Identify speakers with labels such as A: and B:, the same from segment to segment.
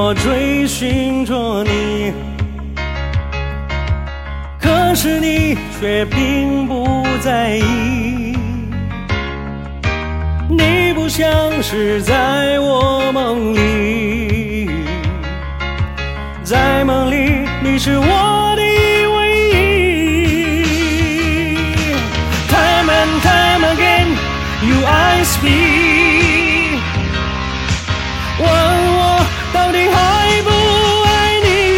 A: 我追寻着你，可是你却并不在意。你不像是在我梦里，在梦里你是我的唯一。 Time and time again you ask me， 问我到底还不爱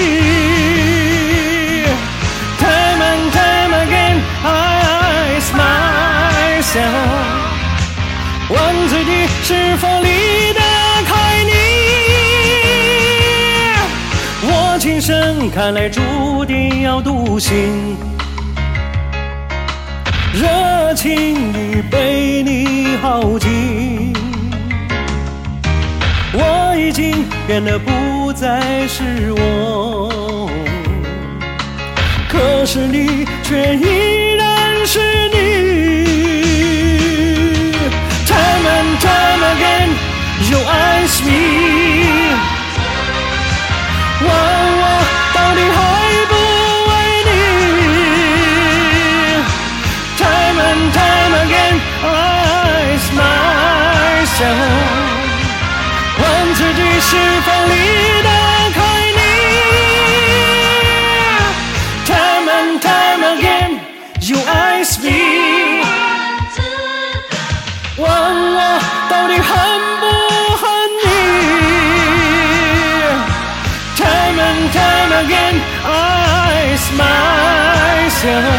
A: 你。 Time and time again I ask myself， 问自己是否离得开你。我今生看来注定要独行，热情已被你耗尽，我已经变得不再是我，可是你却依然是你。 Time and time again you ask me， 问我到底还不爱你。 Time and time again I ask myself， 问自己是否离得开你。 Time and time again you ask me， 问我到底恨不恨你。 Time and time again I ask myself，